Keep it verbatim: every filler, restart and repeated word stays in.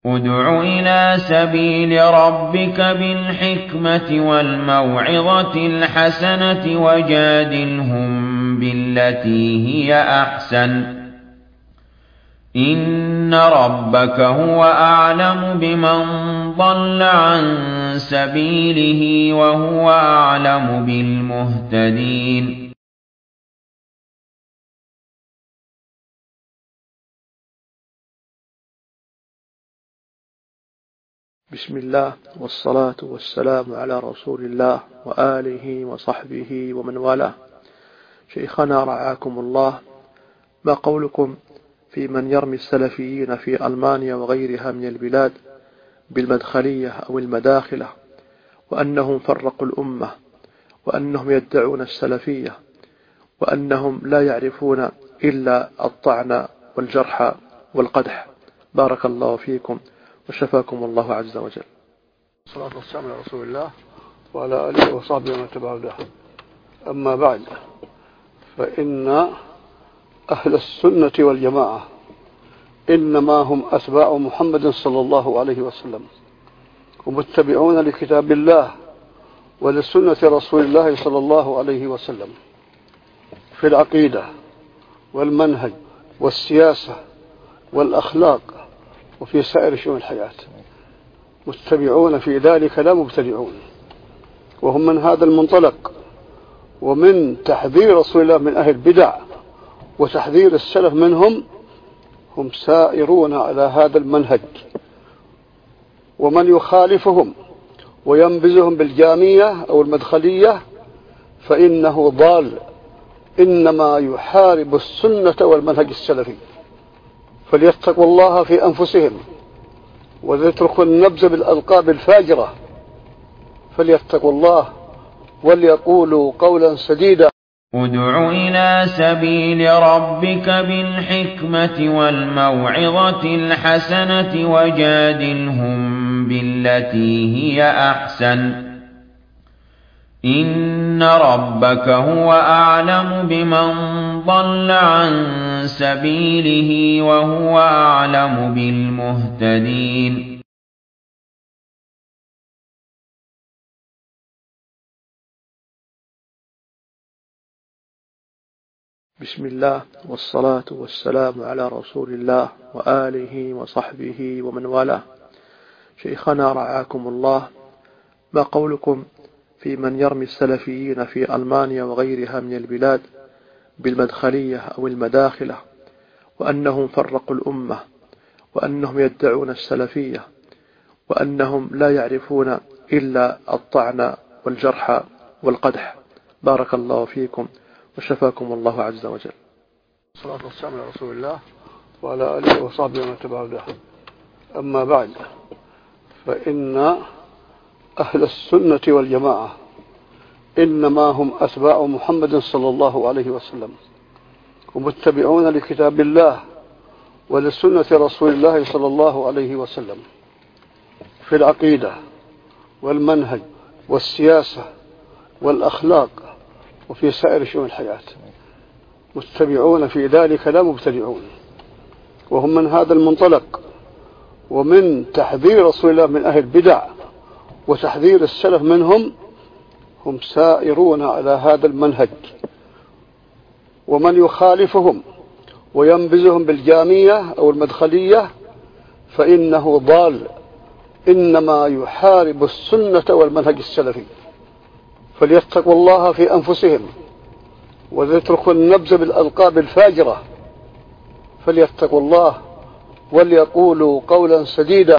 ادْعُ إِلَىٰ سَبِيلِ رَبِّكَ بِالْحِكْمَةِ وَالْمَوْعِظَةِ الْحَسَنَةِ وَجَادِلْهُم بِالَّتِي هِيَ أَحْسَنُ ۚ إِنَّ رَبَّكَ هُوَ أَعْلَمُ بِمَن ضَلَّ عَن سَبِيلِهِ وَهُوَ أَعْلَمُ بِالْمُهْتَدِينَ. بسم الله والصلاة والسلام على رسول الله وآله وصحبه ومن والاه. شيخنا رعاكم الله، ما قولكم في من يرمي السلفيين في ألمانيا وغيرها من البلاد بالمدخلية أو المداخلة، وأنهم فرقوا الأمة، وأنهم يدعون السلفية، وأنهم لا يعرفون إلا الطعن والجرح والقدح؟ بارك الله فيكم وشفاكم الله عز وجل. الصلاة والسلام على رسول الله وعلى آله وصحبه ومن تبعه له. أما بعد، فإن أهل السنة والجماعة إنما هم أتباع محمد صلى الله عليه وسلم، ومتبعون لكتاب الله ولسنة رسول الله صلى الله عليه وسلم في العقيدة والمنهج والسياسة والأخلاق وفي سائر شؤون الحياة. متبعون في ذلك لا مبتدعون، وهم من هذا المنطلق، ومن تحذير رسول الله من أهل البدع وتحذير السلف منهم هم سائرون على هذا المنهج. ومن يخالفهم وينبذهم بالجامية أو المدخلية فإنه ضال، إنما يحارب السنة والمنهج السلفي. فليتقوا الله في أنفسهم وليتركوا النبذ بالألقاب الفاجرة، فليتقوا الله وليقولوا قولا سديدا. ادْعُ إِلَىٰ سَبِيلِ رَبِّكَ بِالْحِكْمَةِ وَالْمَوْعِظَةِ الْحَسَنَةِ وَجَادِلْهُم بِالَّتِي هِيَ أَحْسَنُ ۚ إِنَّ رَبَّكَ هُوَ أَعْلَمُ بِمَن ضَلَّ عَن سَبِيلِهِ وَهُوَ أَعْلَمُ بِالْمُهْتَدِينَ. بسم الله والصلاة والسلام على رسول الله وآله وصحبه ومن والاه. شيخنا رعاكم الله، ما قولكم في من يرمي السلفيين في ألمانيا وغيرها من البلاد بالمدخلية أو المداخلة، وأنهم فرقوا الأمة، وأنهم يدعون السلفية، وأنهم لا يعرفون إلا الطعن والجرح والقدح؟ بارك الله فيكم وشفاكم الله عز وجل. الصلاة والسلام على رسول الله وعلى آله وصحبه ومن تبعه له. أما بعد، فإن أهل السنة والجماعة إنما هم أتباع محمد صلى الله عليه وسلم، ومتبعون لكتاب الله ولسنة رسول الله صلى الله عليه وسلم في العقيدة والمنهج والسياسة والأخلاق وفي سائر شؤون الحياة. متبعون في ذلك لا مبتدعون، وهم من هذا المنطلق، ومن تحذير رسول الله من أهل البدع وتحذير السلف منهم هم سائرون على هذا المنهج. ومن يخالفهم وينبذهم بالجامية أو المدخلية فإنه ضال، إنما يحارب السنة والمنهج السلفي. فليتقوا الله في أنفسهم وليتركوا النبذ بالألقاب الفاجرة، فليتقوا الله وليقولوا قولا سديدا.